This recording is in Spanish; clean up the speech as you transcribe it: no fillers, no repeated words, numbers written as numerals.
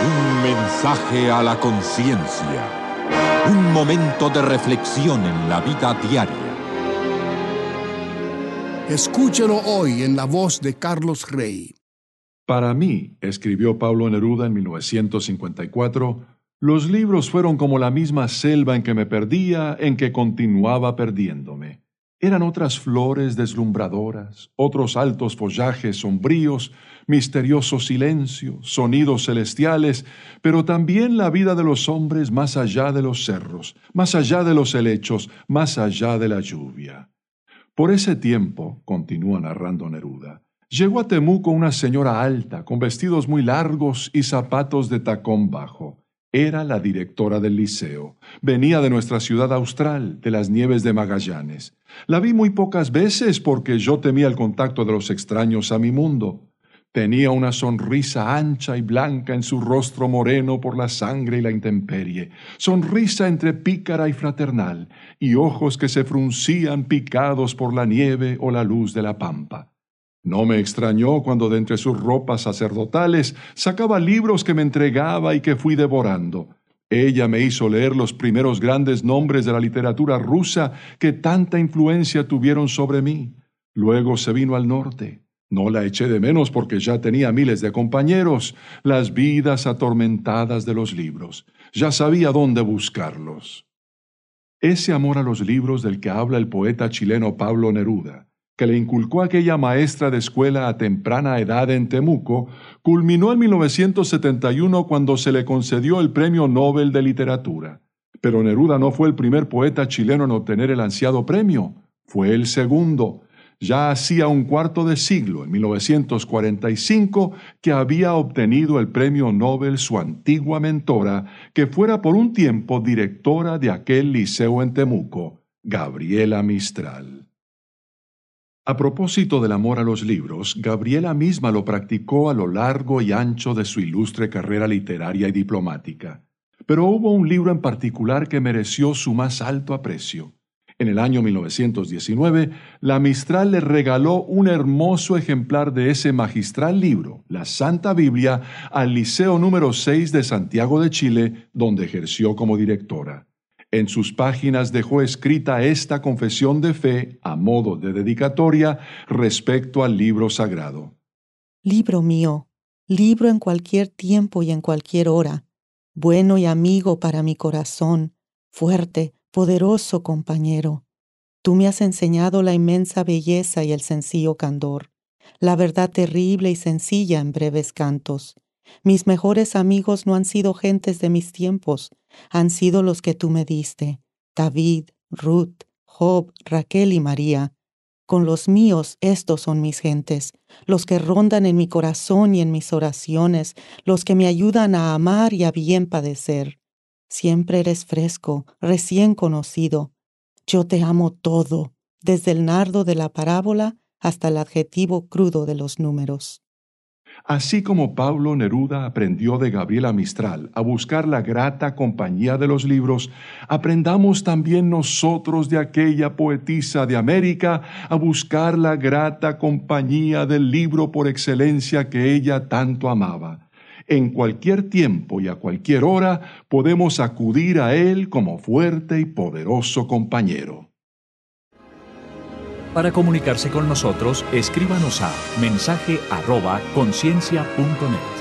Un mensaje a la conciencia. Un momento de reflexión en la vida diaria. Escúchelo hoy en la voz de Carlos Rey. Para mí, escribió Pablo Neruda en 1954, los libros fueron como la misma selva en que me perdía, en que continuaba perdiéndome. Eran otras flores deslumbradoras, otros altos follajes sombríos, misteriosos silencios, sonidos celestiales, pero también la vida de los hombres más allá de los cerros, más allá de los helechos, más allá de la lluvia. Por ese tiempo, continúa narrando Neruda, llegó a Temuco una señora alta, con vestidos muy largos y zapatos de tacón bajo. Era la directora del liceo. Venía de nuestra ciudad austral, de las nieves de Magallanes. La vi muy pocas veces porque yo temía el contacto de los extraños a mi mundo. Tenía una sonrisa ancha y blanca en su rostro moreno por la sangre y la intemperie, sonrisa entre pícara y fraternal, y ojos que se fruncían picados por la nieve o la luz de la pampa. No me extrañó cuando de entre sus ropas sacerdotales sacaba libros que me entregaba y que fui devorando. Ella me hizo leer los primeros grandes nombres de la literatura rusa que tanta influencia tuvieron sobre mí. Luego se vino al norte. No la eché de menos porque ya tenía miles de compañeros, las vidas atormentadas de los libros. Ya sabía dónde buscarlos. Ese amor a los libros del que habla el poeta chileno Pablo Neruda, que le inculcó aquella maestra de escuela a temprana edad en Temuco, culminó en 1971 cuando se le concedió el Premio Nobel de Literatura. Pero Neruda no fue el primer poeta chileno en obtener el ansiado premio, fue el segundo. Ya hacía un cuarto de siglo, en 1945, que había obtenido el Premio Nobel su antigua mentora, que fuera por un tiempo directora de aquel liceo en Temuco, Gabriela Mistral. A propósito del amor a los libros, Gabriela misma lo practicó a lo largo y ancho de su ilustre carrera literaria y diplomática. Pero hubo un libro en particular que mereció su más alto aprecio. En el año 1919, la Mistral le regaló un hermoso ejemplar de ese magistral libro, la Santa Biblia, al Liceo número 6 de Santiago de Chile, donde ejerció como directora. En sus páginas dejó escrita esta confesión de fe, a modo de dedicatoria, respecto al libro sagrado. Libro mío, libro en cualquier tiempo y en cualquier hora, bueno y amigo para mi corazón, fuerte, poderoso compañero. Tú me has enseñado la inmensa belleza y el sencillo candor, la verdad terrible y sencilla en breves cantos. Mis mejores amigos no han sido gentes de mis tiempos, han sido los que tú me diste, David, Ruth, Job, Raquel y María. Con los míos estos son mis gentes, los que rondan en mi corazón y en mis oraciones, los que me ayudan a amar y a bien padecer. Siempre eres fresco, recién conocido. Yo te amo todo, desde el nardo de la parábola hasta el adjetivo crudo de los números. Así como Pablo Neruda aprendió de Gabriela Mistral a buscar la grata compañía de los libros, aprendamos también nosotros de aquella poetisa de América a buscar la grata compañía del libro por excelencia que ella tanto amaba. En cualquier tiempo y a cualquier hora podemos acudir a él como fuerte y poderoso compañero. Para comunicarse con nosotros, escríbanos a mensaje@conciencia.net.